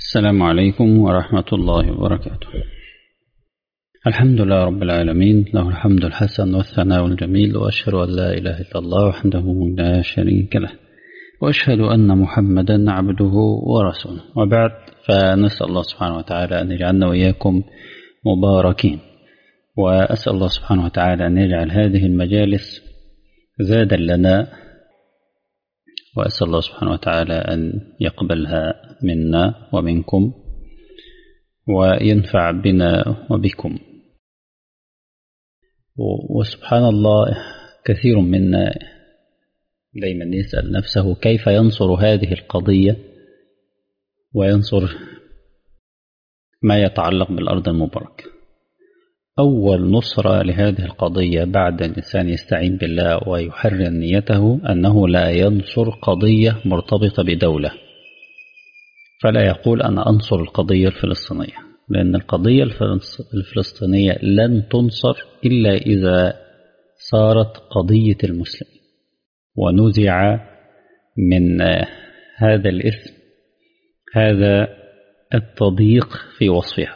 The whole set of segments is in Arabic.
السلام عليكم ورحمة الله وبركاته. الحمد لله رب العالمين، له الحمد الحسن والثناء الجميل، وأشهد أن لا إله إلا الله وحده لا شريك له، وأشهد أن محمدا عبده ورسوله، وبعد، فنسأل الله سبحانه وتعالى أن يجعلنا وإياكم مباركين، وأسأل الله سبحانه وتعالى أن يجعل هذه المجالس زادا لنا، وأسأل الله سبحانه وتعالى أن يقبلها منا ومنكم وينفع بنا وبكم. وسبحان الله، كثير منا دايما يسأل نفسه كيف ينصر هذه القضية وينصر ما يتعلق بالأرض المباركة. أول نصرة لهذه القضية بعد الإنسان يستعين بالله ويحرر نيته أنه لا ينصر قضية مرتبطة بدولة، فلا يقول أنا أنصر القضية الفلسطينية، لأن القضية الفلسطينية لن تنصر إلا إذا صارت قضية المسلمين ونزع من هذا الاسم هذا التضييق في وصفها.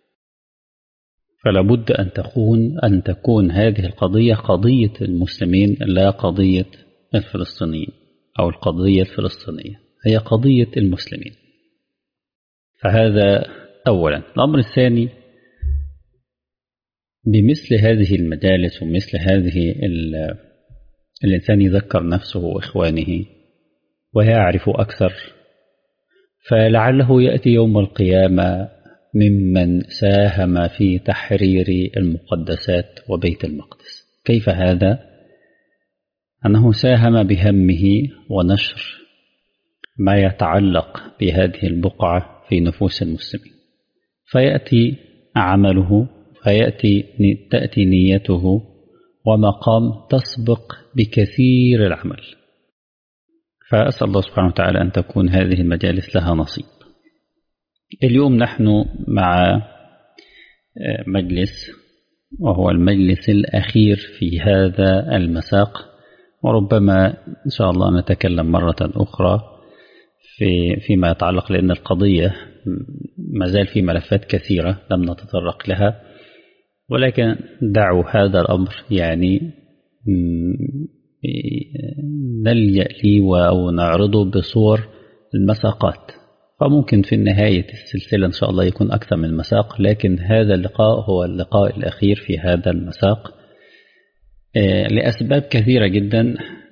فلا بد أن تكون هذه القضية قضية المسلمين، لا قضية الفلسطينيين أو القضية الفلسطينية، هي قضية المسلمين. فهذا أولا. الأمر الثاني، بمثل هذه المجالس ومثل هذه الإنسان يذكر نفسه وإخوانه ويعرف أكثر، فلعله يأتي يوم القيامة ممن ساهم في تحرير المقدسات وبيت المقدس. كيف هذا؟ أنه ساهم بهمه ونشر ما يتعلق بهذه البقعة في نفوس المسلمين، فيأتي عمله، تأتي نيته ومقام تسبق بكثير العمل. فأسأل الله سبحانه وتعالى أن تكون هذه المجالس لها نصيب. اليوم نحن مع مجلس، وهو المجلس الأخير في هذا المساق، وربما إن شاء الله نتكلم مرة أخرى فيما يتعلق، لأن القضية ما زال في ملفات كثيرة لم نتطرق لها، ولكن دعوا هذا الأمر نلجأ لي أو نعرضه بصور المساقات، فممكن في نهاية السلسلة إن شاء الله يكون أكثر من مساق، لكن هذا اللقاء هو اللقاء الأخير في هذا المساق لأسباب كثيرة جدا.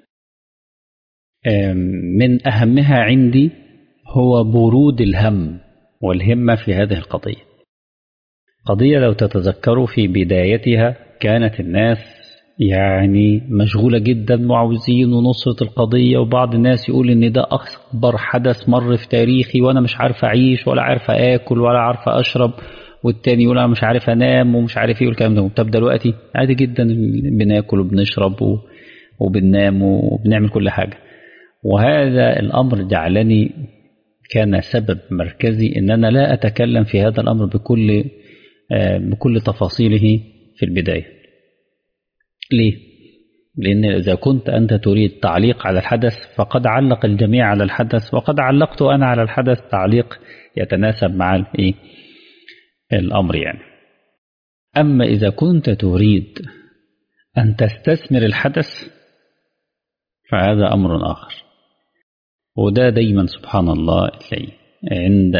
من أهمها عندي هو برود الهم والهمة في هذه القضية. قضية لو تتذكروا في بدايتها كانت الناس مشغولة جدا وعاوزين نصرة القضية، وبعض الناس يقول إن ده أكبر حدث مر في تاريخي وأنا مش عارف أعيش ولا عارف أكل ولا عارف أشرب، والتاني يقول أنا مش عارف أنام ومش عارف إيه والكلام ده. طب دلوقتي عادي جدا بناكل وبنشرب وبننام وبنعمل كل حاجة. وهذا الأمر جعلني كان سبب مركزي إن أنا لا أتكلم في هذا الأمر بكل تفاصيله في البداية. ليه؟ لأن إذا كنت أنت تريد تعليق على الحدث فقد علق الجميع على الحدث، وقد علقت أنا على الحدث تعليق يتناسب مع الأمر أما إذا كنت تريد أن تستثمر الحدث فهذا أمر آخر. وده دايما سبحان الله تلاقي عند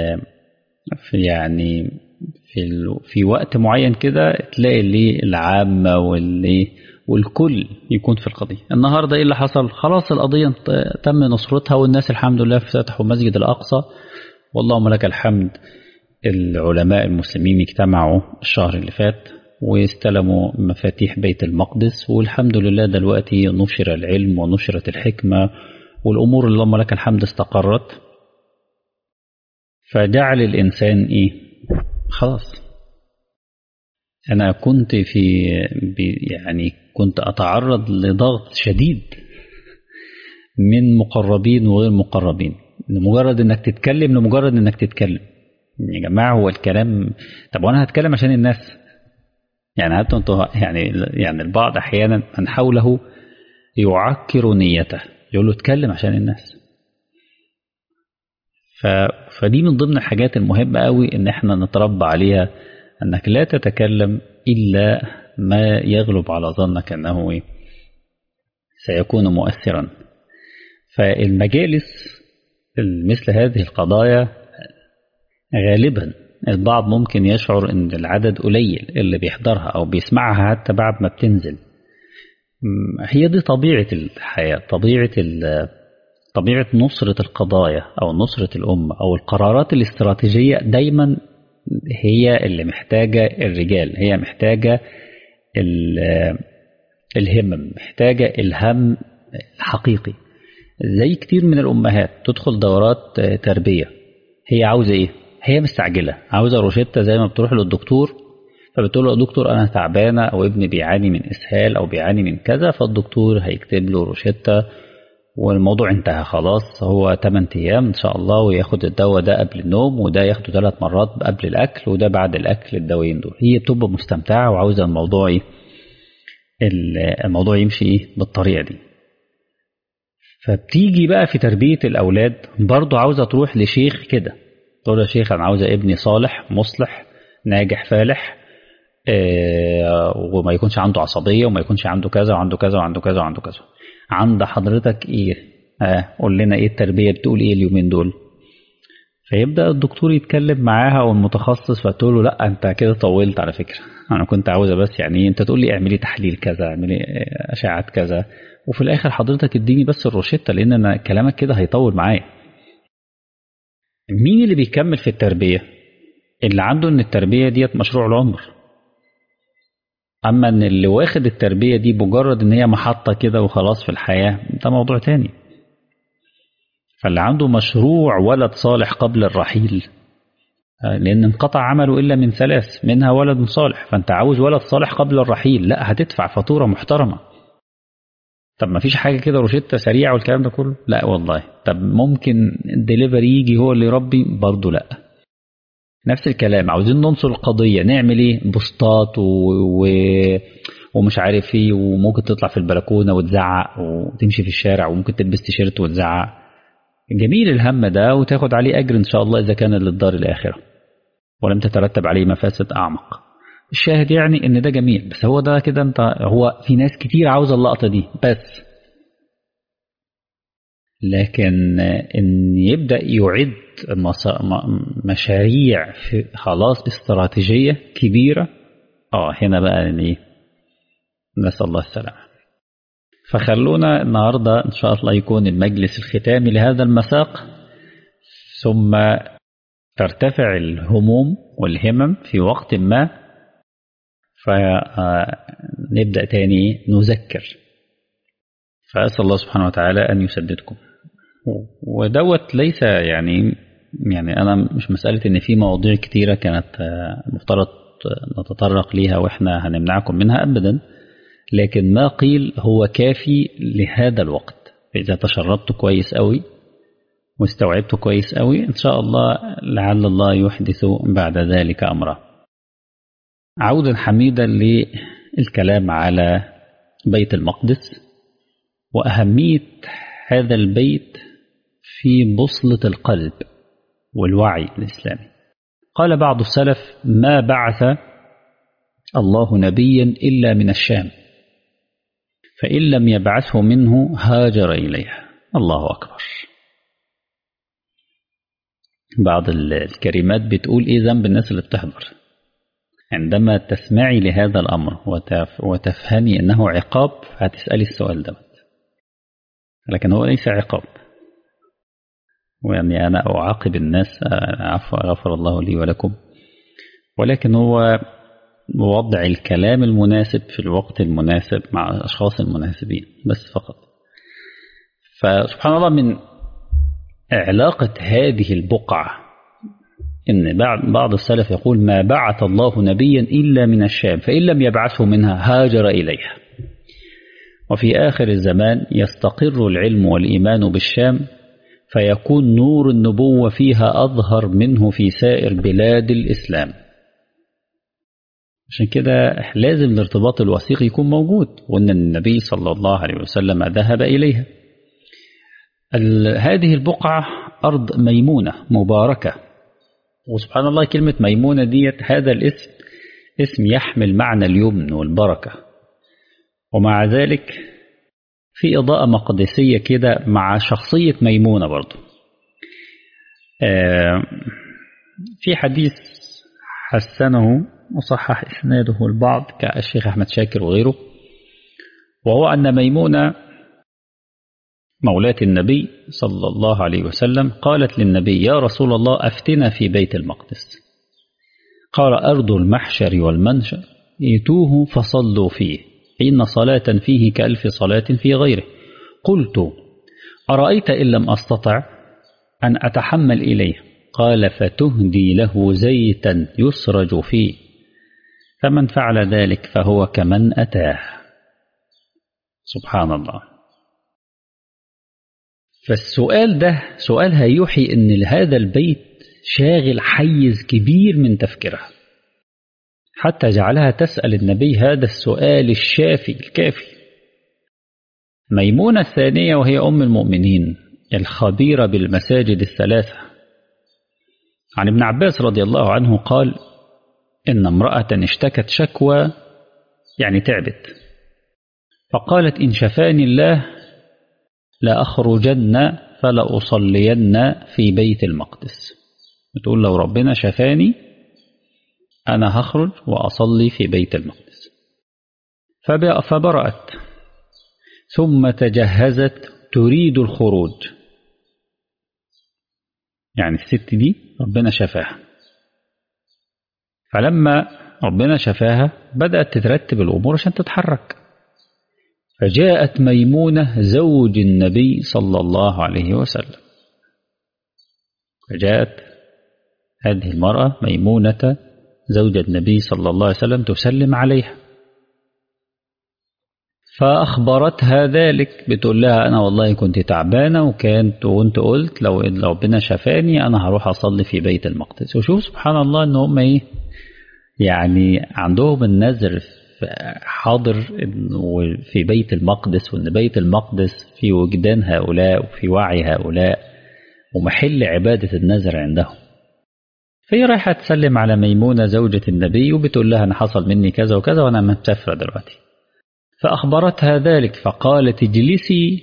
في وقت معين كده تلاقي اللي العامة والكل يكون في القضية. النهاردة إيه اللي حصل؟ خلاص القضية تم نصرتها، والناس الحمد لله فتحوا مسجد الأقصى، واللهم لك الحمد. العلماء المسلمين اجتمعوا الشهر اللي فات واستلموا مفاتيح بيت المقدس، والحمد لله دلوقتي نشر العلم ونشرت الحكمة، والأمور اللهم لك الحمد استقرت. فجعل الإنسان خلاص. أنا كنت كنت أتعرض لضغط شديد من مقربين وغير مقربين، لمجرد إنك تتكلم. يا جماعة هو الكلام، طب وأنا هتكلم عشان الناس؟ حتى أنتوا البعض أحيانا من حوله يعكر نيته، يقول له اتكلم عشان الناس. فدي من ضمن الحاجات المهمة قوي ان احنا نتربى عليها، انك لا تتكلم الا ما يغلب على ظنك انه سيكون مؤثرا. فالمجالس مثل هذه القضايا غالبا البعض ممكن يشعر ان العدد قليل اللي بيحضرها او بيسمعها حتى بعد ما بتنزل. هي دي طبيعة الحياة، طبيعة نصرة القضايا أو نصرة الأمة أو القرارات الاستراتيجية دايما هي اللي محتاجة الرجال، هي محتاجة الهمم، محتاجة الهم الحقيقي. زي كتير من الأمهات تدخل دورات تربية، هي عاوزة إيه؟ هي مستعجلة، عاوزة روشتة زي ما بتروح للدكتور، فبتقول له يا دكتور أنا تعبانة أو ابني بيعاني من إسهال أو بيعاني من كذا، فالدكتور هيكتب له روشتة والموضوع انتهى خلاص. هو 8 أيام إن شاء الله، وياخد الدواء ده قبل النوم، وده ياخده 3 مرات قبل الأكل، وده بعد الأكل الدوايين دول. هي بتبقى مستمتعة وعاوزة الموضوع إيه؟ الموضوع يمشي إيه؟ بالطريقة دي. فبتيجي بقى في تربية الأولاد برضو عاوزة تروح لشيخ كده، تقول يا شيخ أنا عاوزة ابني صالح مصلح ناجح فالح، وما يكونش عنده عصبية وما يكونش عنده كذا وعنده كذا وعنده كذا وعنده كذا. عند حضرتك ايه؟ قول لنا ايه التربية بتقول ايه اليومين دول؟ فيبدأ الدكتور يتكلم معاها او المتخصص، فتقول له لا انت كده طولت على فكرة، انا كنت عاوزة بس يعني انت تقول لي اعملي تحليل كذا، اعملي اشعات كذا، وفي الاخر حضرتك اديني بس الروشتة، لان انا كلامك كده هيطول معايا. مين اللي بيكمل في التربية؟ اللي عنده ان التربية ديت مشروع العمر. اما ان اللي واخد التربية دي مجرد ان هي محطة كده وخلاص في الحياة، ده موضوع تاني. فاللي عنده مشروع ولد صالح قبل الرحيل، لان انقطع عمله الا من 3 منها ولد صالح، فانت عاوز ولد صالح قبل الرحيل، لا هتدفع فاتورة محترمة. طب ما فيش حاجة كده روشتة سريعة والكلام ده كله؟ لا والله. طب ممكن الدليفري يجي هو اللي يربي؟ برضه لا. نفس الكلام، عاوزين ننصر القضية، نعمل ايه؟ بوستات ومش عارف ايه، وممكن تطلع في البلكونة وتزعق وتمشي في الشارع، وممكن تلبس تيشيرت وتزعق. جميل الهم ده، وتاخد عليه أجر إن شاء الله إذا كان للدار الآخرة ولم تترتب عليه مفاسد أعمق. الشاهد يعني إن ده جميل، بس هو ده كده أنت، هو في ناس كتير عاوزة اللقطة دي بس، لكن إن يبدأ يعد مشاريع في خلاص استراتيجية كبيرة، هنا بقى يعني نسأل الله السلامة. فخلونا النهاردة إن شاء الله يكون المجلس الختامي لهذا المساق، ثم ترتفع الهموم والهمم في وقت ما، فنبدأ تاني نذكر. فأسأل الله سبحانه وتعالى أن يسددكم. ودوت ليس يعني أنا مش مسألة إن في مواضيع كتيرة كانت مفترض نتطرق ليها وإحنا هنمنعكم منها أبدا، لكن ما قيل هو كافي لهذا الوقت. إذا تشربت كويس قوي واستوعبت كويس قوي إن شاء الله لعل الله يحدث بعد ذلك أمرا. عودا حميدا للكلام على بيت المقدس وأهمية هذا البيت في بوصلة القلب والوعي الإسلامي. قال بعض السلف: ما بعث الله نبيا إلا من الشام، فإن لم يبعثه منه هاجر إليها. الله أكبر. بعض الكلمات بتقول إيه ذنب الناس اللي بتحضر عندما تسمعي لهذا الأمر وتفهمي أنه عقاب، هتسألي السؤال ده، لكن هو ليس عقاب. ويعني أنا أعاقب الناس، عفوا غفر الله لي ولكم، ولكن هو وضع الكلام المناسب في الوقت المناسب مع الأشخاص المناسبين بس فقط. فسبحان الله، من علاقة هذه البقعة إن بعض السلف يقول: ما بعث الله نبيا إلا من الشام، فإن لم يبعثه منها هاجر إليها. وفي آخر الزمان يستقر العلم والإيمان بالشام، فيكون نور النبوة فيها أظهر منه في سائر بلاد الإسلام. عشان كده لازم الارتباط الوثيق يكون موجود، وأن النبي صلى الله عليه وسلم ذهب إليها. هذه البقعة أرض ميمونة مباركة. وسبحان الله كلمة ميمونة ديت هذا الاسم اسم يحمل معنى اليمن والبركة، ومع ذلك في إضاءة مقدسية كده مع شخصية ميمونة برضو. في حديث حسنه وصحح إسناده البعض كالشيخ أحمد شاكر وغيره، وهو أن ميمونة مولاة النبي صلى الله عليه وسلم قالت للنبي: يا رسول الله أفتنا في بيت المقدس. قال: أرض المحشر والمنشر ائتوه فصلوا فيه، إن صلاة فيه كألف صلاة في غيره. قلت: أرأيت إن لم أستطع أن أتحمل إليه؟ قال: فتهدي له زيتا يسرج فيه، فمن فعل ذلك فهو كمن أتاه. سبحان الله. فالسؤال ده سؤال هيوحي أن هذا البيت شاغل حيز كبير من تفكيرها، حتى جعلها تسأل النبي هذا السؤال الشافي الكافي. ميمونة الثانية وهي أم المؤمنين الخبيرة بالمساجد الثلاثة، عن ابن عباس رضي الله عنه قال: إن امرأة اشتكت شكوى، يعني تعبت، فقالت: إن شفاني الله لأخرجن فلأصلين في بيت المقدس. بتقول لو ربنا شفاني أنا هخرج وأصلي في بيت المقدس. فبرأت ثم تجهزت تريد الخروج، يعني الست دي ربنا شفاها، فلما ربنا شفاها بدأت تترتب الأمور عشان تتحرك. فجاءت ميمونة زوج النبي صلى الله عليه وسلم، فجاءت هذه المرأة ميمونة زوج النبي صلى الله عليه وسلم تسلم عليها، فأخبرتها ذلك، بتقول لها: أنا والله كنت تعبانة وانت قلت لو ربنا شفاني أنا هروح أصلي في بيت المقدس. وشوف سبحان الله إن هم إيه، يعني عندهم النذر حاضر في بيت المقدس، وإن بيت المقدس في وجدان هؤلاء وفي وعي هؤلاء ومحل عبادة النذر عندهم. فهي رايحة تسلم على ميمونة زوجة النبي وبتقول لها: أنا حصل مني كذا وكذا وأنا مسافرة دلوقتي. فأخبرتها ذلك فقالت: اجلسي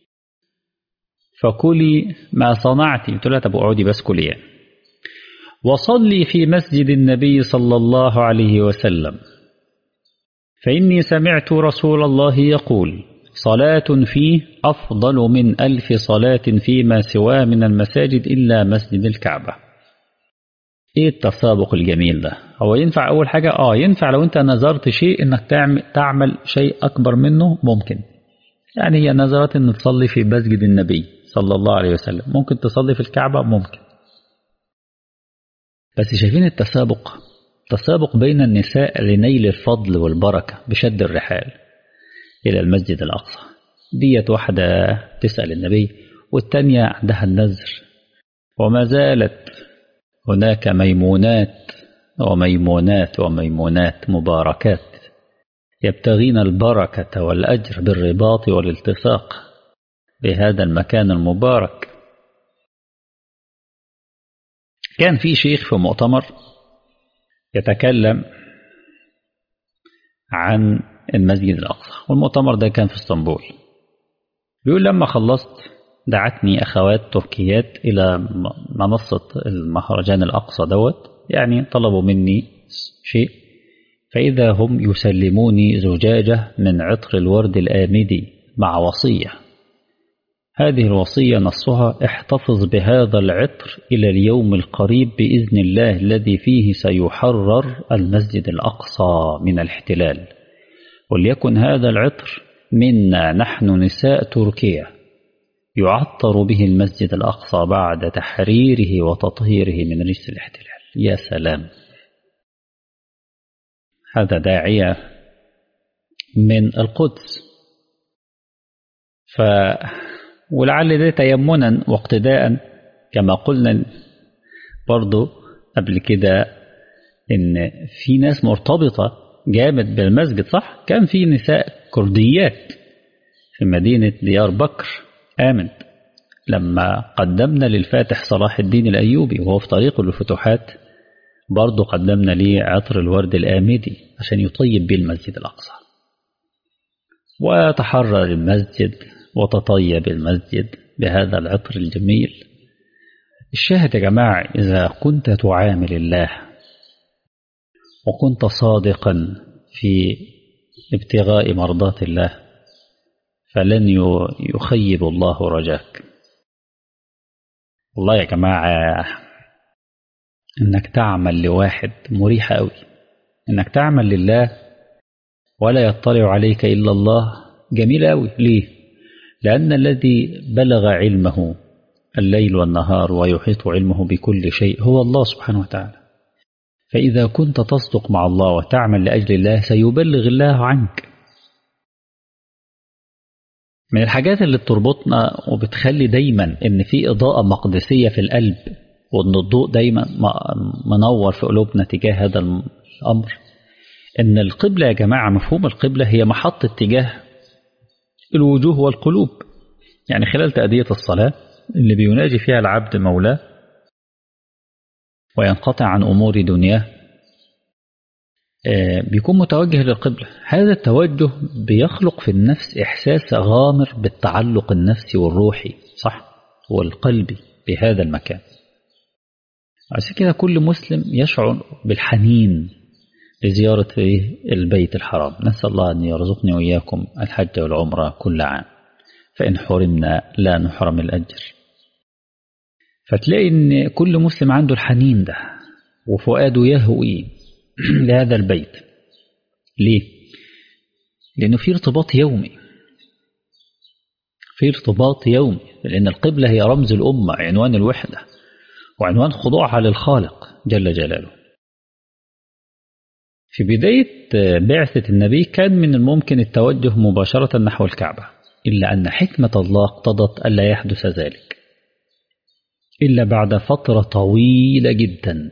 فكلي ما صنعتي. قلت لها: طب اقعدي بس كلي يعني. وصلي في مسجد النبي صلى الله عليه وسلم، فإني سمعت رسول الله يقول: صلاة فيه أفضل من 1000 صلاة فيما سواه من المساجد إلا مسجد الكعبة. إيه التسابق الجميل ده؟ هو ينفع أول حاجة ينفع لو أنت نظرت شيء إنك تعمل شيء أكبر منه، ممكن. يعني هي نظرت إن تصلي في مسجد النبي صلى الله عليه وسلم، ممكن تصلي في الكعبة، ممكن. بس شايفين التسابق بين النساء لنيل الفضل والبركة بشد الرحال إلى المسجد الأقصى. ديت واحدة تسأل النبي والتانية عندها النذر، وما زالت هناك ميمونات وميمونات وميمونات مباركات يبتغين البركة والأجر بالرباط والالتصاق بهذا المكان المبارك. كان في شيخ في مؤتمر يتكلم عن المسجد الأقصى، والمؤتمر ده كان في اسطنبول. بيقول: لما خلصت دعتني أخوات تركيات إلى منصة المهرجان الأقصى دوت، يعني طلبوا مني شيء، فإذا هم يسلموني زجاجة من عطر الورد الآمدي مع وصية. هذه الوصية نصها: احتفظ بهذا العطر إلى اليوم القريب بإذن الله الذي فيه سيحرر المسجد الأقصى من الاحتلال، وليكن هذا العطر منا نحن نساء تركيا يعطر به المسجد الأقصى بعد تحريره وتطهيره من رجس الاحتلال. يا سلام، هذا داعية من القدس. ولعل ده تيمنا واقتداء، كما قلنا برضو قبل كده إن في ناس مرتبطة جامد بالمسجد، صح؟ كان في نساء كرديات في مدينة ديار بكر آمن لما قدمنا للفاتح صلاح الدين الأيوبي وهو في طريقه للفتوحات برضه قدمنا ليه عطر الورد الآمدي عشان يطيب به المسجد الأقصى، وتحرر المسجد وتطيب المسجد بهذا العطر الجميل. الشاهد يا جماعة، إذا كنت تعامل الله وكنت صادقا في ابتغاء مرضات الله فلن يخيب الله رجاك. والله يا جماعة إنك تعمل لواحد مريحة أوي، إنك تعمل لله ولا يطلع عليك إلا الله جميل أوي. ليه؟ لأن الذي بلغ علمه الليل والنهار ويحيط علمه بكل شيء هو الله سبحانه وتعالى. فإذا كنت تصدق مع الله وتعمل لأجل الله سيبلغ الله عنك. من الحاجات اللي بتربطنا وبتخلي دايما إن في إضاءة مقدسية في القلب، وإن الضوء دايما منور في قلوبنا تجاه هذا الأمر، إن القبلة يا جماعة، مفهوم القبلة هي محط اتجاه الوجوه والقلوب. يعني خلال تأدية الصلاة اللي بيناجي فيها العبد مولاه وينقطع عن أمور دنياه بيكون متوجه للقبلة. هذا التوجه بيخلق في النفس إحساس غامر بالتعلق النفسي والروحي صح والقلبي بهذا المكان. عشان كده كل مسلم يشعر بالحنين لزيارة البيت الحرام. نسأل الله أن يرزقني وإياكم الحج والعمرة كل عام، فإن حرمنا لا نحرم الأجر. فتلاقي إن كل مسلم عنده الحنين ده وفؤاده يهوي لهذا البيت. ليه؟ لأنه في ارتباط يومي، في ارتباط يومي، لأن القبلة هي رمز الأمة، عنوان الوحدة وعنوان خضوعها للخالق جل جلاله. في بداية بعثة النبي كان من الممكن التوجه مباشرة نحو الكعبة، إلا أن حكمة الله اقتضت ألا يحدث ذلك إلا بعد فترة طويلة جدا،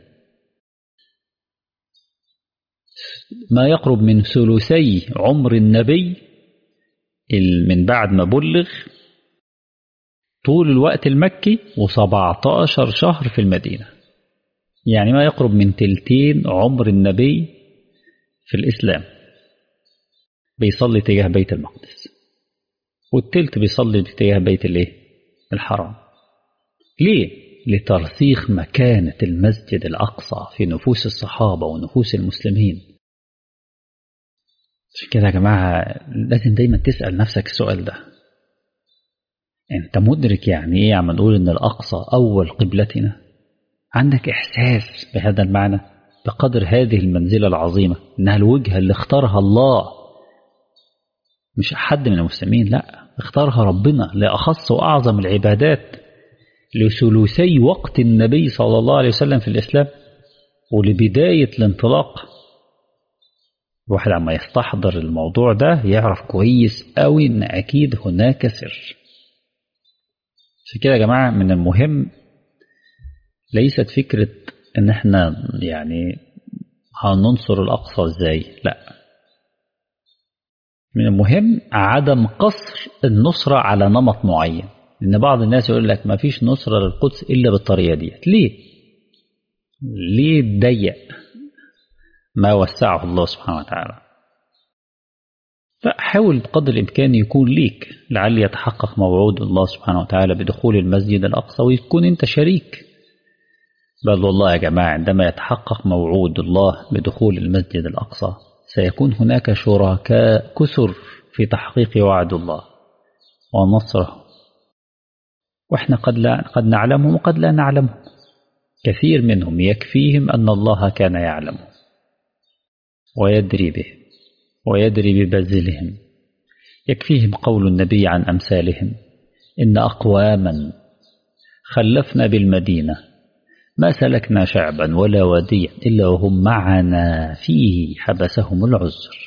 ما يقرب من ثلثي عمر النبي من بعد ما بلغ، طول الوقت المكي و17 شهر في المدينة. يعني ما يقرب من تلتين عمر النبي في الإسلام بيصلي تجاه بيت المقدس، والتلت بيصلي تجاه بيت الحرام. ليه؟ لترسيخ مكانة المسجد الأقصى في نفوس الصحابة ونفوس المسلمين. عشان كده يا جماعة لازم دايما تسأل نفسك السؤال ده، أنت مدرك يعني إيه عم نقول إن الأقصى أول قبلتنا؟ عندك إحساس بهذا المعنى بقدر هذه المنزلة العظيمة، إنها الوجهة اللي اختارها الله، مش حد من المسلمين، لا، اختارها ربنا لأخص وأعظم العبادات، لثلثي وقت النبي صلى الله عليه وسلم في الإسلام ولبداية الانطلاق. الواحد عما يستحضر الموضوع ده يعرف كويس قوي إن أكيد هناك سر. عشان كده يا جماعة من المهم ليست فكرة إن احنا يعني هننصر الأقصى إزاي، لا، من المهم عدم قصر النصرة على نمط معين. إن بعض الناس يقول لك ما فيش نصرة للقدس إلا بالطريقة دي. ليه تضيق ما وسعه الله سبحانه وتعالى؟ فحاول بقدر الإمكان يكون ليك، لعل يتحقق موعود الله سبحانه وتعالى بدخول المسجد الأقصى ويكون أنت شريك. بل والله يا جماعة عندما يتحقق موعود الله بدخول المسجد الأقصى سيكون هناك شركاء كثر في تحقيق وعد الله ونصره، وإحنا قد نعلمهم وقد لا نعلمهم. كثير منهم يكفيهم أن الله كان يعلمه ويدري به ويدري ببذلهم. يكفيهم قول النبي عن أمثالهم: إن أقواما خلفنا بالمدينة ما سلكنا شعبا ولا واديا إلا وهم معنا فيه حبسهم العذر.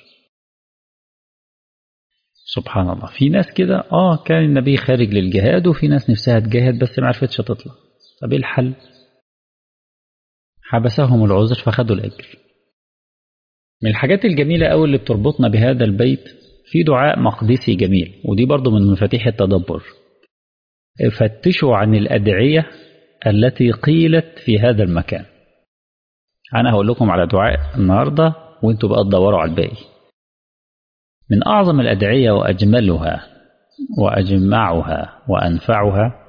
سبحان الله. في ناس كده كان النبي خارج للجهاد وفي ناس نفسها تجاهد بس ما عرفتش تطلع، طب ايه الحل؟ حبسهم العذر فخدوا الأجر. من الحاجات الجميلة أوي اللي بتربطنا بهذا البيت في دعاء مقدسي جميل، ودي برضو من مفاتيح التدبر. فتشوا عن الأدعية التي قيلت في هذا المكان. أنا هقول لكم على دعاء النهاردة وانتوا بقى تدوروا على الباقي. من أعظم الأدعية وأجملها وأجمعها وأنفعها،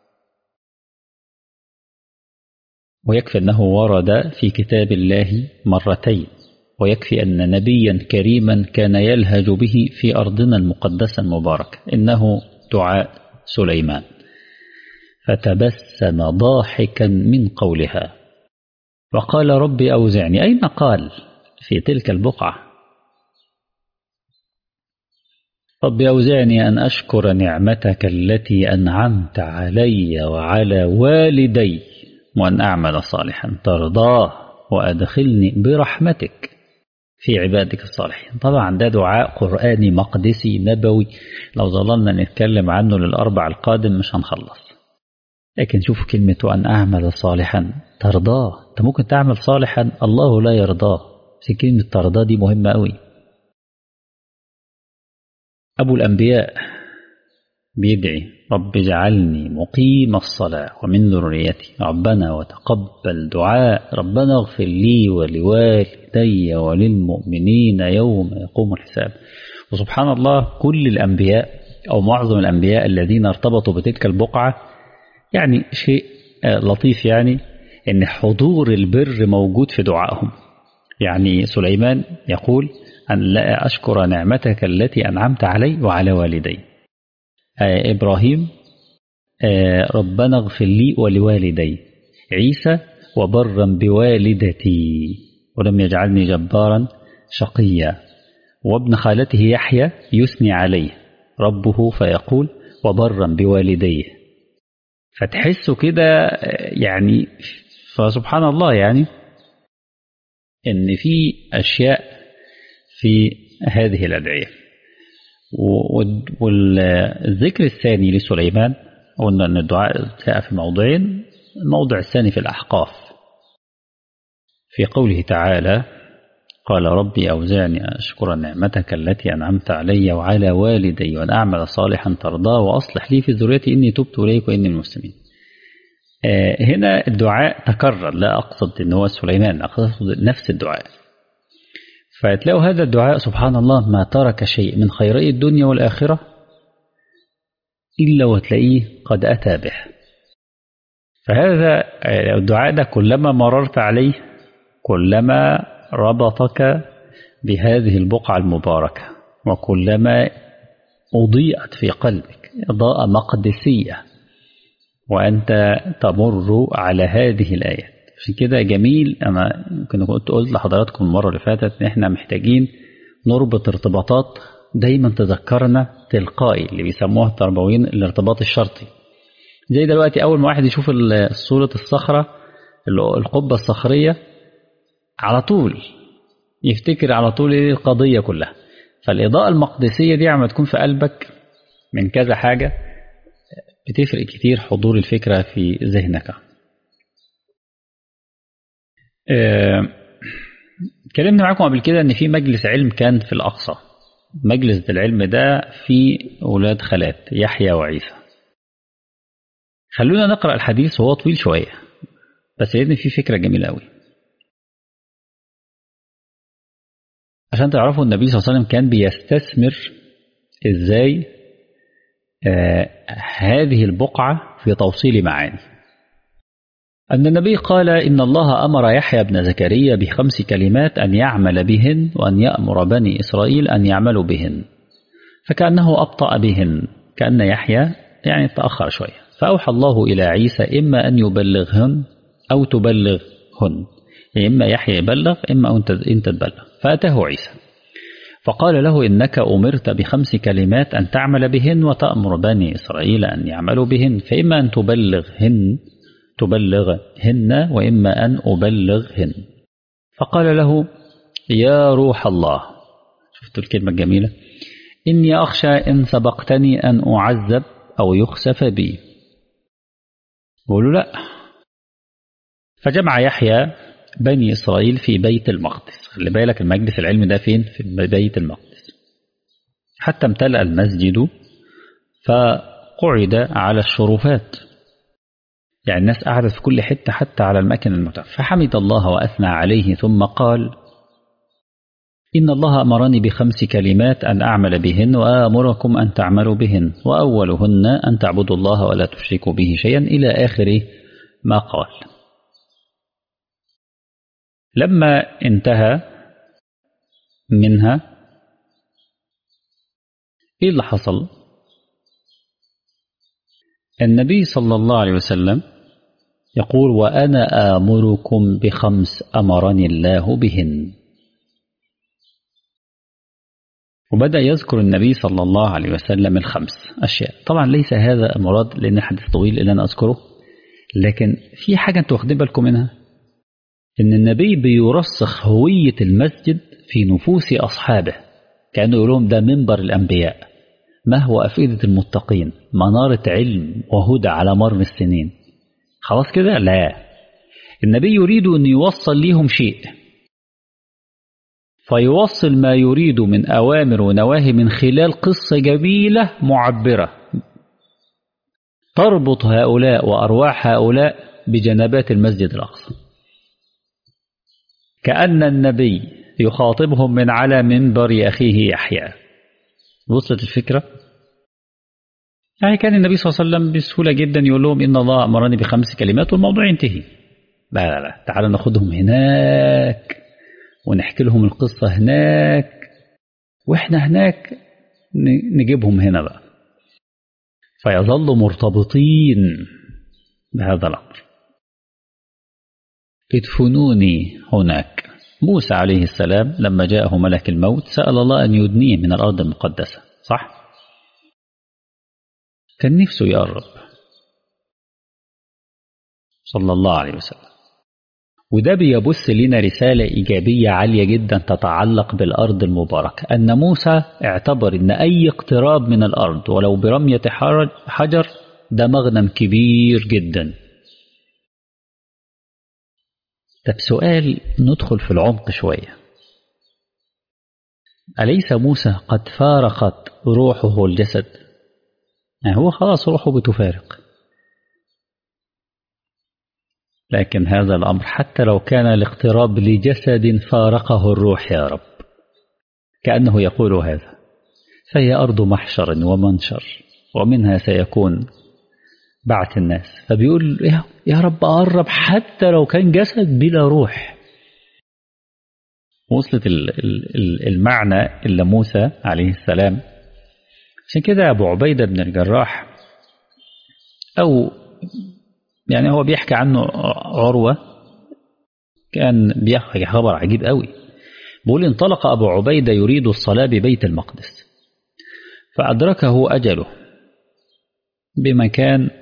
ويكفي أنه ورد في كتاب الله مرتين، ويكفي أن نبيا كريما كان يلهج به في أرضنا المقدسة المباركة، إنه دعاء سليمان. فتبسم ضاحكا من قولها وقال رب أوزعني. أين قال في تلك البقعة؟ رب أوزعني أن أشكر نعمتك التي أنعمت علي وعلى والدي وأن أعمل صالحا ترضاه وأدخلني برحمتك في عبادك الصالحين. طبعا ده دعاء قرآني مقدسي نبوي، لو ظللنا نتكلم عنه للأربع القادم مش هنخلص. لكن شوف كلمة وأن أعمل صالحا ترضاه. أنت ممكن تعمل صالحا الله لا يرضاه، بس كلمة ترضاه دي مهمة قوي. أبو الأنبياء بيدعي رب اجعلني مقيم الصلاة ومن ذريتي ربنا وتقبل دعاء ربنا اغفر لي ولوالدي وللمؤمنين يوم يقوم الحساب. وسبحان الله كل الأنبياء أو معظم الأنبياء الذين ارتبطوا بتلك البقعة، يعني شيء لطيف، يعني إن حضور البر موجود في دعائهم. يعني سليمان يقول أن لا أشكر نعمتك التي أنعمت علي وعلى والدي. إبراهيم ربنا اغفر لي ولوالدي. عيسى وبرا بوالدتي ولم يجعلني جبارا شقيا. وابن خالته يحيى يثني عليه ربه فيقول وبرا بوالديه. فتحسوا كده يعني، فسبحان الله يعني إن في أشياء في هذه الأدعية. والذكر الثاني لسليمان قلنا أن الدعاء جاء في موضعين. الموضع الثاني في الأحقاف في قوله تعالى قال ربي أوزعني أن أشكر نعمتك التي أنعمت علي وعلى والدي وأن أعمل صالحا ترضاه وأصلح لي في ذريتي إني تبت إليك وإني من المسلمين. هنا الدعاء تكرر، لا أقصد أن هو سليمان، أقصد نفس الدعاء. فتلاقوا هذا الدعاء سبحان الله ما ترك شيء من خيري الدنيا والآخرة إلا وتلاقيه قد أتى به. فهذا الدعاء ده كلما مررت عليه كلما ربطك بهذه البقعة المباركة، وكلما أضيئت في قلبك إضاءة مقدسية وأنت تمر على هذه الآيات. عشان كده جميل. أنا كنت قلت لحضراتكم المرة اللي فاتت إن إحنا محتاجين نربط ارتباطات دايما تذكرنا تلقائي، اللي بيسموها التربويين الارتباط الشرطي. زي دلوقتي أول ما واحد يشوف صورة الصخرة، القبة الصخرية، على طول يفتكر على طول القضية كلها. فالإضاءة المقدسية دي عم تكون في قلبك من كذا حاجة بتفرق كتير حضور الفكرة في ذهنك. اتكلمنا معاكم قبل كده ان في مجلس علم كان في الأقصى. مجلس العلم ده في أولاد خالات يحيى وعيسى. خلونا نقرأ الحديث وهو طويل شوية بس لأن فيه فكرة جميلة قوي عشان تعرفوا النبي صلى الله عليه وسلم كان بيستثمر ازاي هذه البقعة في توصيل معاني. أن النبي قال إن الله أمر يحيى بن زكريا ب5 كلمات أن يعمل بهن وأن يأمر بني إسرائيل أن يعملوا بهن، فكأنه أبطأ بهن، كأن يحيى يعني تأخر شوية. فأوحى الله إلى عيسى إما أن يبلغهن أو تبلغهن، يعني إما يحيى يبلغ إما أنت تبلغ. فأتاه عيسى فقال له إنك أمرت ب5 كلمات أن تعمل بهن وتأمر بني إسرائيل أن يعملوا بهن، فإما أن تبلغهن وإما أن أبلغهن. فقال له يا روح الله، شفت الكلمة الجميلة، إني أخشى إن سبقتني أن أعذب أو يخسف بي. قولوا لا. فجمع يحيى بني إسرائيل في بيت المقدس. خلي بالك المجلس العلمي ده فين؟ في بيت المقدس. حتى امتلأ المسجد قعد على الشرفات، يعني الناس قعدت في كل حتة حتى على المكان المتعب، فحمد الله وأثنى عليه ثم قال: إن الله أمرني ب5 كلمات أن أعمل بهن وآمركم أن تعملوا بهن، وأولهن أن تعبدوا الله ولا تشركوا به شيئا، إلى آخر ما قال. لما انتهى منها إيه اللي حصل؟ النبي صلى الله عليه وسلم يقول: وأنا آمركم ب5 أمرني الله بهن. وبدأ يذكر النبي صلى الله عليه وسلم ال5 أشياء. طبعا ليس هذا المراد لأن الحديث طويل اللي أنا أذكره، لكن في حاجة أنتوا واخدين بالكم منها، إن النبي بيرسخ هوية المسجد في نفوس أصحابه، كأنه يقول لهم ده منبر الأنبياء، مهو أفئدة المتقين، منارة علم وهدى على مر السنين. خلاص كده؟ لا، النبي يريد أن يوصل ليهم شيء، فيوصل ما يريد من أوامر ونواهي من خلال قصة جميلة معبرة تربط هؤلاء وأرواح هؤلاء بجنبات المسجد الأقصى، كأن النبي يخاطبهم من على منبر أخيه يحيى. وصلت الفكرة؟ يعني كان النبي صلى الله عليه وسلم بسهولة جدا يقول لهم: إن الله أمرني ب5 كلمات والموضوع ينتهي. لا لا لا، تعالوا ناخدهم هناك ونحكي لهم القصة هناك، وإحنا هناك نجيبهم هنا بقى، فيظلوا مرتبطين بهذا الأمر. ادفنوني هناك. موسى عليه السلام لما جاءه ملك الموت سأل الله أن يدنيه من الأرض المقدسة، صح؟ كان نفسه يقرب صلى الله عليه وسلم. وده بيبث لنا رسالة إيجابية عالية جدا تتعلق بالأرض المباركة، أن موسى اعتبر أن أي اقتراب من الأرض ولو برمية حجر ده مغنم كبير جدا. طب سؤال ندخل في العمق شوية، أليس موسى قد فارقت روحه الجسد؟ يعني هو خلاص روحه بتفارق، لكن هذا الأمر حتى لو كان الاقتراب لجسد فارقه الروح يا رب، كأنه يقول هذا: فهي أرض محشر ومنشر ومنها سيكون بعث الناس. فبيقول يا رب أقرب حتى لو كان جسد بلا روح. وصلت المعنى اللي موسى عليه السلام. عشان كده أبو عبيدة بن الجراح، أو يعني هو بيحكي عنه عروة، كان بيحكي خبر عجيب قوي. بيقول: انطلق أبو عبيدة يريد الصلاة ببيت المقدس، فأدركه أجله بمكان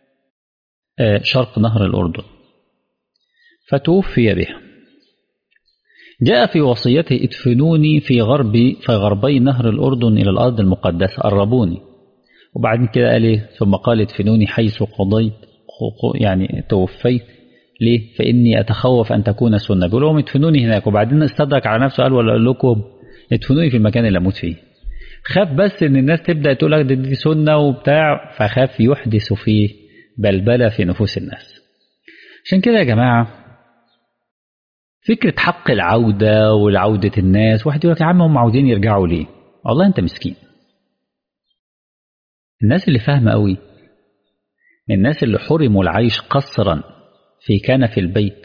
شرق نهر الأردن، فتوفي به. جاء في وصيته: ادفنوني في غربي نهر الأردن إلى الأرض المقدسة، قربوني. وبعد كده قال إيه؟ ثم قال: ادفنوني حيث قضيت، يعني توفيت. ليه؟ فإني أتخوف أن تكون سنة. بيقول لهم ادفنوني هناك، وبعدين استدرك على نفسه قال: ولا أقول لكم ادفنوني في المكان اللي أموت فيه. خاف بس إن الناس تبدأ تقول لك دي سنة وبتاع، فخاف يحدث فيه بلبلة في نفوس الناس. عشان كده يا جماعة، فكرة حق العودة والعودة الناس، واحد يقول لك: يا عم هم عاوزين يرجعوا ليه؟ والله أنت مسكين. الناس اللي فاهمة قوي، الناس اللي حرموا العيش قصرا في كنف البيت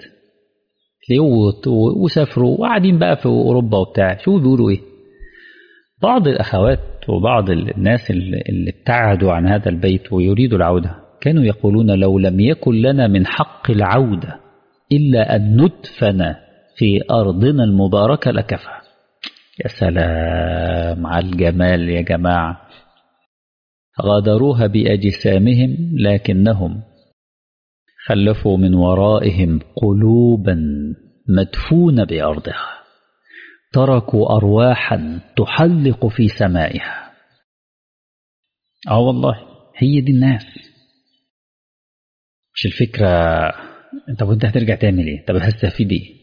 وسافروا وقاعدين بقى في أوروبا وبتاع، شو بيقولوا إيه؟ بعض الأخوات وبعض الناس اللي ابتعدوا عن هذا البيت ويريدوا العودة كانوا يقولون: لو لم يكن لنا من حق العودة إلا أن ندفن في أرضنا المباركة لكفى. يا سلام على الجمال يا جماعة. غادروها بأجسامهم لكنهم خلفوا من ورائهم قلوبا مدفونة بأرضها، تركوا أرواحا تحلق في سمائها. والله هي دي الناس. مش الفكرة طب وانت هترجع تعمل ايه؟ طب هستفيد ايه؟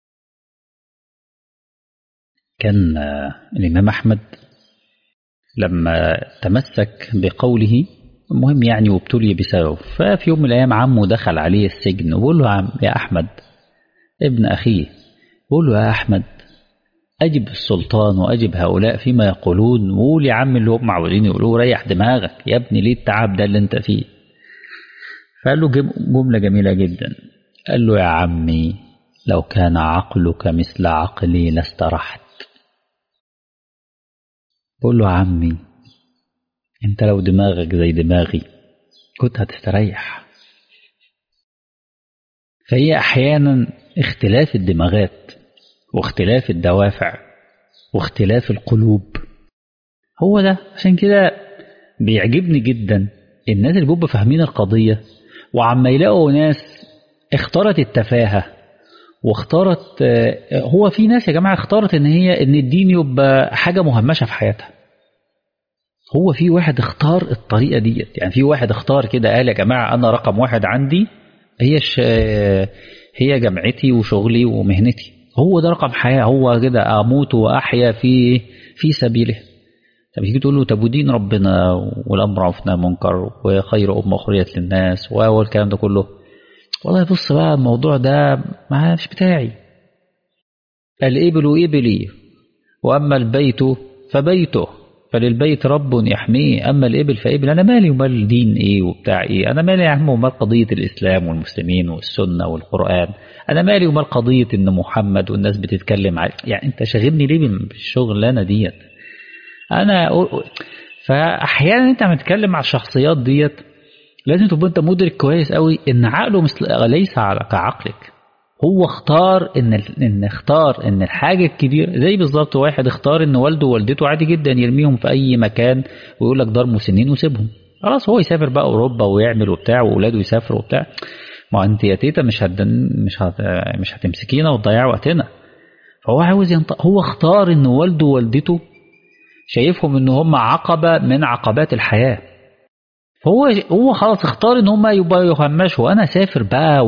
كان الإمام أحمد لما تمسك بقوله المهم يعني وابتلي بسببه. ففي يوم من الأيام عمه دخل عليه السجن وبقول له يا أحمد ابن أخيه، بقول له يا أحمد أجب السلطان وأجب هؤلاء فيما يقولون، وقول يا عم اللي هم عاوزين يقولوه، ريح دماغك يا ابني، ليه التعب ده اللي انت فيه؟ فقال له جملة جميلة جدا، قال له يا عمي لو كان عقلك مثل عقلي لاسترحت. بقول له يا عمي انت لو دماغك زي دماغي كنت هتستريح. فهي أحيانا اختلاف الدماغات واختلاف الدوافع واختلاف القلوب هو ده. عشان كده بيعجبني جدا الناس اللي بيبقوا فاهمين القضية وعما يلاقوا ناس اختارت التفاهة واختارت، هو في ناس يا جماعة اختارت ان الدين يبقى حاجة مهمشة في حياتها. هو في واحد اختار الطريقة ديت، يعني في واحد اختار كده قال يا جماعة أنا رقم واحد عندي هي جامعتي وشغلي ومهنتي، هو ده رقم حياة، هو كده أموت وأحيا في سبيله. طب يجي تقول له طب ودين ربنا والأمر عرفنا منكر وخير أمة أخرجت للناس والكلام ده كله، والله بص بقى الموضوع ده ما مش بتاعي. الإبل إبلي وأما البيت فبيته فللبيت رب يحميه، أما الإبل فإبل. أنا مالي ومال الدين إيه وبتاع إيه، أنا مالي يا عم ومال قضية الإسلام والمسلمين والسنة والقرآن، أنا مالي ومال قضية إن محمد والناس بتتكلم عليه، يعني أنت شاغلني ليه بالشغلانة ديت؟ أنا فأحيانا أنت عم تتكلم على الشخصيات ديت لازم تبقى أنت مدرك كويس قوي إن عقله ليس كعقلك. هو اختار ان الحاجه الكبيره زي بالظبط واحد اختار ان والده ووالدته عادي جدا يرميهم في اي مكان ويقول لك دار مسنين وسيبهم، خلاص هو يسافر بقى اوروبا ويعمل وبتاع واولاده يسافروا وبتاع. ما انت يا تيتا مش هتمسكينا وتضيع وقتنا. فهو عاوز هو اختار ان والده ووالدته شايفهم ان هم عقبه من عقبات الحياه، هو خلاص اختار ان هم يبقى يهمشوا، وانا اسافر بقى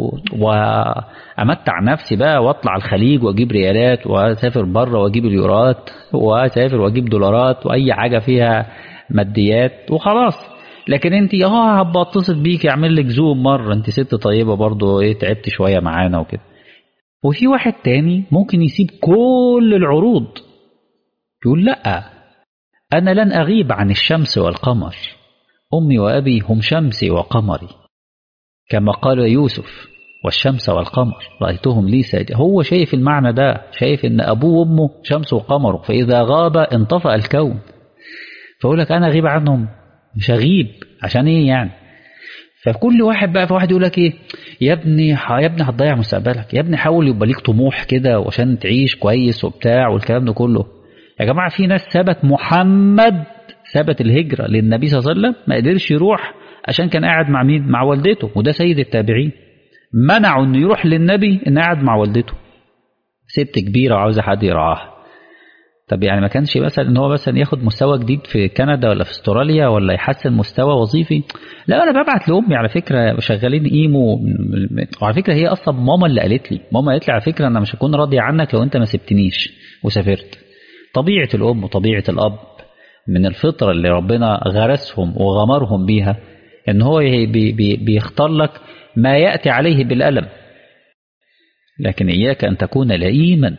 وامتع نفسي بقى واطلع الخليج واجيب ريالات واسافر بره واجيب اليورات واسافر واجيب دولارات واي حاجه فيها ماديات وخلاص. لكن انت هبقى اتصل بيك اعمل لك زوم مره، انت ست طيبه برضو ايه تعبت شويه معانا وكده. وفي واحد تاني ممكن يسيب كل العروض يقول لا انا لن اغيب عن الشمس والقمر، أمي وأبي هم شمسي وقمري، كما قال يوسف والشمس والقمر رأيتهم لي ساجدين. هو شايف المعنى ده، شايف إن أبوه وأمه شمس وقمر، فإذا غاب انطفأ الكون. فأقول لك أنا أغيب عنهم؟ مش هغيب عشان إيه يعني؟ فكل واحد بقى، في واحد يقول لك إيه يا ابني يا ابني هتضيع مستقبلك، يا ابني حاول يبقى ليك طموح كده وعشان تعيش كويس وبتاع والكلام ده كله. يا جماعة في ناس ثبت محمد ثبت الهجرة للنبي صلى الله عليه وسلم ما قدرش يروح عشان كان قاعد مع مين؟ مع والدته، وده سيد التابعين. منعوا انه يروح للنبي ان قاعد مع والدته، ست كبيرة وعاوزة حد يرعاها. طب يعني ما كانش مثلا ان هو مثلا ياخد مستوى جديد في كندا ولا في استراليا ولا يحسن مستوى وظيفي؟ لا انا ببعت لامي على فكره شغالين ايمو، وعلى فكره هي اصلا ماما اللي قالت لي، ماما قالت لي على فكره انا مش هكون راضيه عنك لو انت ما سبتنيش وسافرت. طبيعه الام وطبيعه الاب من الفطره اللي ربنا غرسهم وغمرهم بيها ان هو بيختار لك ما ياتي عليه بالالم، لكن اياك ان تكون لئيما.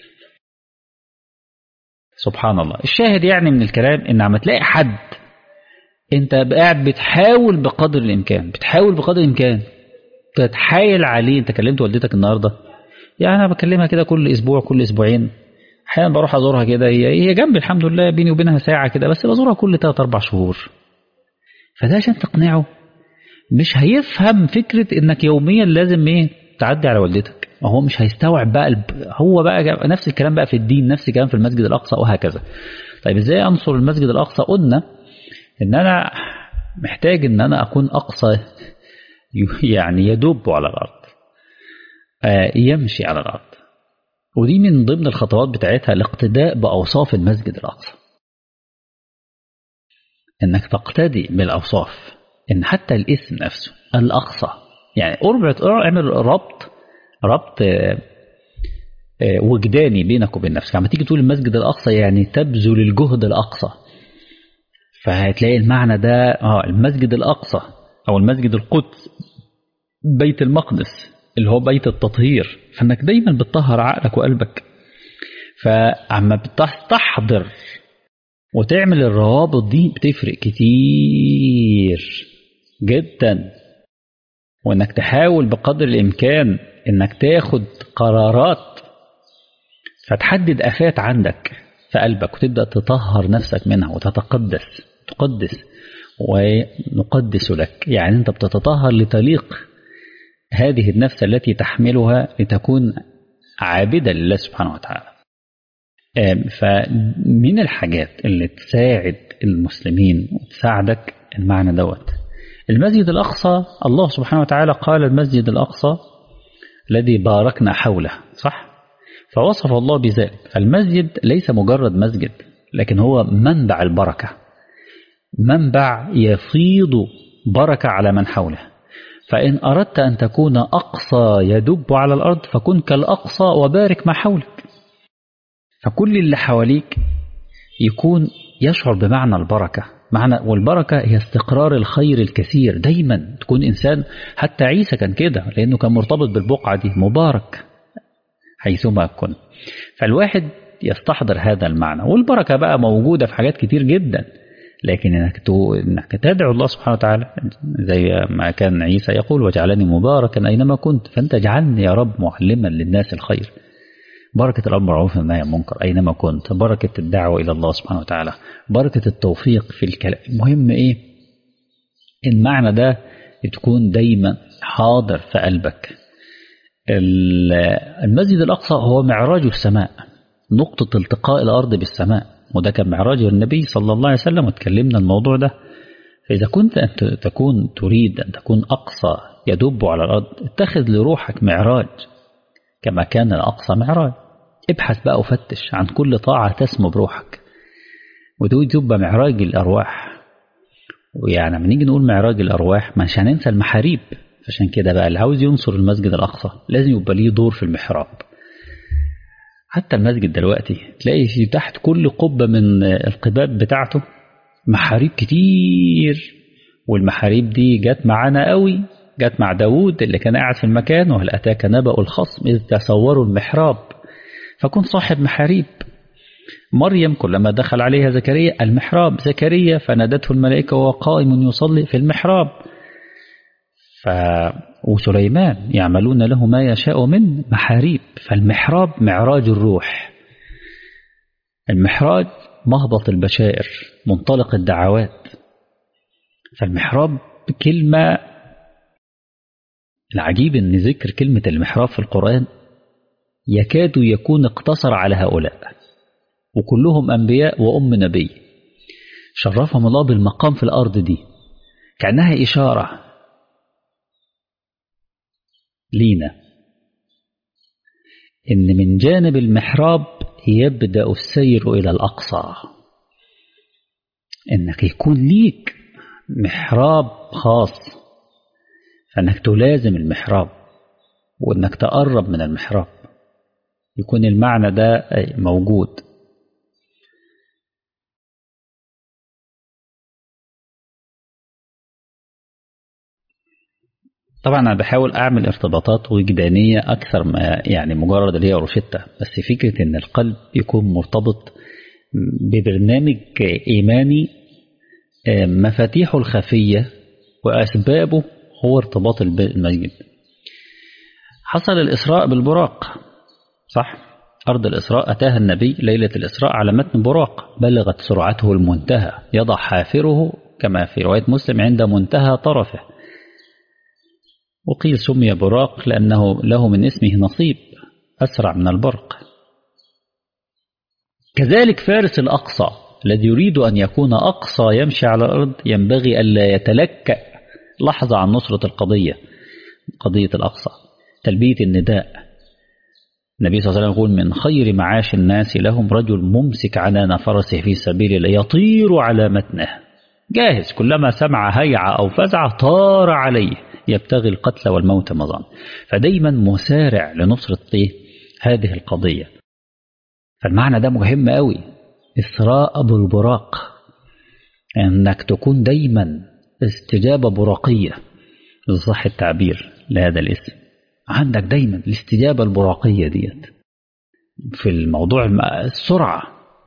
سبحان الله. الشاهد يعني من الكلام ان عم تلاقي حد انت قاعد بتحاول بقدر الامكان، تتحايل عليه. انت كلمت والدتك النهارده؟ يعني انا بكلمها كده كل اسبوع كل اسبوعين، احيانا بروح ازورها كده، هي جنبي الحمد لله بيني وبينها ساعه كده، بس بزورها كل 3 4 شهور. فده عشان تقنعه مش هيفهم فكره انك يوميا لازم ايه تعدي على والدتك، هو مش هيستوعب بقى هو بقى نفس الكلام بقى في الدين، نفس الكلام في المسجد الاقصى وهكذا. طيب ازاي انصر المسجد الاقصى؟ قلنا ان انا محتاج ان انا اكون اقصى يعني يدب على الارض، يمشي على الارض. ودي من ضمن الخطوات بتاعتها الاقتداء باوصاف المسجد الاقصى، انك تقتدي بالاوصاف، ان حتى الاسم نفسه الاقصى يعني اعمل ربط وجداني بينك وبين نفسك. لما تيجي تقول المسجد الاقصى يعني تبذل الجهد الاقصى فهتلاقي المعنى ده المسجد الأقصى أو المسجد القدس، بيت المقدس اللي هو بيت التطهير، فإنك دايما بتطهر عقلك وقلبك. فعما بتستحضر وتعمل الروابط دي بتفرق كتير جدا. وإنك تحاول بقدر الإمكان إنك تاخد قرارات فتحدد آفات عندك في قلبك وتبدأ تطهر نفسك منها تقدس ونقدس لك. يعني أنت بتتطهر لتليق هذه النفس التي تحملها لتكون عابدة لله سبحانه وتعالى. فمن الحاجات اللي تساعد المسلمين وتساعدك المعنى دوت المسجد الأقصى. الله سبحانه وتعالى قال المسجد الأقصى الذي باركنا حوله، صح؟ فوصف الله بذلك. فالمسجد ليس مجرد مسجد، لكن هو منبع البركة، منبع يفيض بركة على من حوله. فإن أردت أن تكون أقصى يدب على الأرض فكن كالأقصى وبارك ما حولك. فكل اللي حواليك يكون يشعر بمعنى البركة. والبركة هي استقرار الخير الكثير. دايما تكون إنسان، حتى عيسى كان كده لأنه كان مرتبط بالبقعة دي، مبارك حيثما كن. فالواحد يستحضر هذا المعنى. والبركة بقى موجودة في حاجات كتير جدا، لكن إنك تدعو الله سبحانه وتعالى زي ما كان عيسى يقول وجعلني مباركا أينما كنت. فأنت اجعلني يا رب معلما للناس الخير. بركة الأمر بالمعروف والنهي عن المنكر أينما كنت، بركة الدعوة إلى الله سبحانه وتعالى، بركة التوفيق في الكلام. المهم إيه؟ المعنى ده تكون دايما حاضر في قلبك. المسجد الأقصى هو معراج السماء، نقطة التقاء الأرض بالسماء، وده كان معراج النبي صلى الله عليه وسلم وتكلمنا الموضوع ده. فإذا كنت أنت تريد أن تكون أقصى يدب على الأرض، اتخذ لروحك معراج كما كان الأقصى معراج. ابحث بقى وفتش عن كل طاعة تسمو بروحك، ودول تبقى معراج الأرواح. ويعني لما نيجي نقول معراج الأرواح مش هننسى المحاريب. عشان كده بقى اللي عاوز ينصر المسجد الأقصى لازم يبقى ليه دور في المحراب. حتى المسجد دلوقتي تلاقي في تحت كل قبة من القباب بتاعته محاريب كتير، والمحاريب دي جت معانا قوي، جت مع داود اللي كان قاعد في المكان وهل أتاك نبأ الخصم إذ تصوروا المحراب. فكن صاحب محاريب. مريم كلما دخل عليها زكريا المحراب، زكريا فنادته الملائكة وهو قائم يصلي في المحراب. وسليمان يعملون له ما يشاء من محاريب. فالمحراب معراج الروح، المحراج مهبط البشائر، منطلق الدعوات. فالمحراب كلمة، العجيب ان ذكر كلمة المحراب في القرآن يكاد يكون اقتصر على هؤلاء، وكلهم أنبياء وأم نبي شرفهم الله بالمقام في الأرض دي، كأنها إشارة لينا إن من جانب المحراب يبدأ السير إلى الأقصى. إنك يكون ليك محراب خاص، فإنك تلازم المحراب وإنك تقرب من المحراب، يكون المعنى ده موجود. طبعا أنا بحاول أعمل ارتباطات وجدانية أكثر ما يعني مجرد اللي هي روشتة، بس فكرة إن القلب يكون مرتبط ببرنامج إيماني مفاتيحه الخفية وأسبابه هو ارتباط المسجد. حصل الإسراء بالبراق، صح؟ أرض الإسراء أتاها النبي ليلة الإسراء على متن براق بلغت سرعته المنتهى، يضع حافره كما في رواية مسلم عند منتهى طرفه. وقيل سمي براق لأنه له من اسمه نصيب، أسرع من البرق. كذلك فارس الأقصى الذي يريد أن يكون أقصى يمشي على الأرض ينبغي ألا يتلكأ لحظة عن نصرة القضية، قضية الأقصى، تلبية النداء. النبي صلى الله عليه وسلم يقول من خير معاش الناس لهم رجل ممسك عنان فرسه في سبيل الله يطير على متنه، جاهز كلما سمع هيعة أو فزعة طار عليه يبتغي القتل والموت مظان. فدايما مسارع لنصرة هذه القضية. فالمعنى ده مهم قوي، إسراء بالبراق. أنك تكون دايما استجابة براقية، صح التعبير لهذا الاسم، عندك دايما الاستجابة البراقية ديت في الموضوع، السرعة.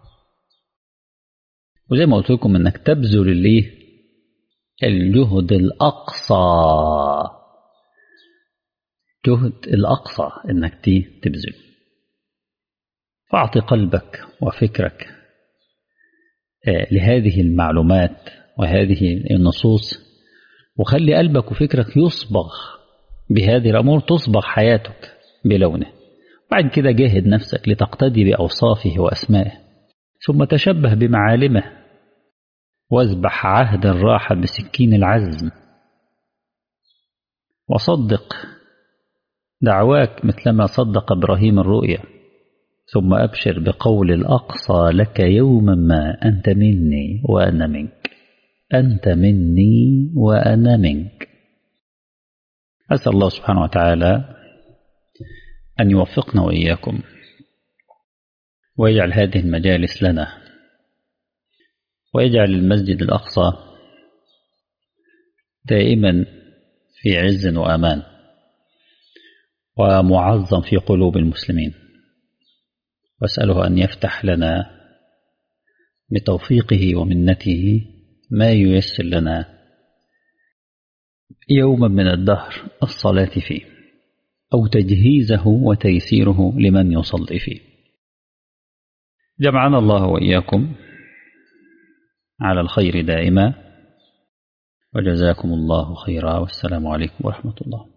وزي ما قلت لكم انك تبذل الجهد الأقصى، جهد الأقصى انك تبذل. فاعطي قلبك وفكرك لهذه المعلومات وهذه النصوص، وخلي قلبك وفكرك يصبغ بهذه الأمور، تصبغ حياتك بلونه. بعد كده جاهد نفسك لتقتدي بأوصافه وأسمائه، ثم تشبه بمعالمه، واذبح عهد الراحة بسكين العزم، وصدق دعواك مثلما صدق إبراهيم الرؤيا، ثم أبشر بقول الأقصى لك يوما ما أنت مني وأنا منك، أنت مني وأنا منك. أسأل الله سبحانه وتعالى أن يوفقنا وإياكم، ويجعل هذه المجالس لنا، ويجعل المسجد الأقصى دائما في عز وأمان ومعظم في قلوب المسلمين. وأسأله أن يفتح لنا بتوفيقه ومنته ما ييسر لنا يوما من الدهر الصلاة فيه، أو تجهيزه وتيسيره لمن يصلي فيه. جمعنا الله وإياكم على الخير دائما، وجزاكم الله خيرا، والسلام عليكم ورحمة الله.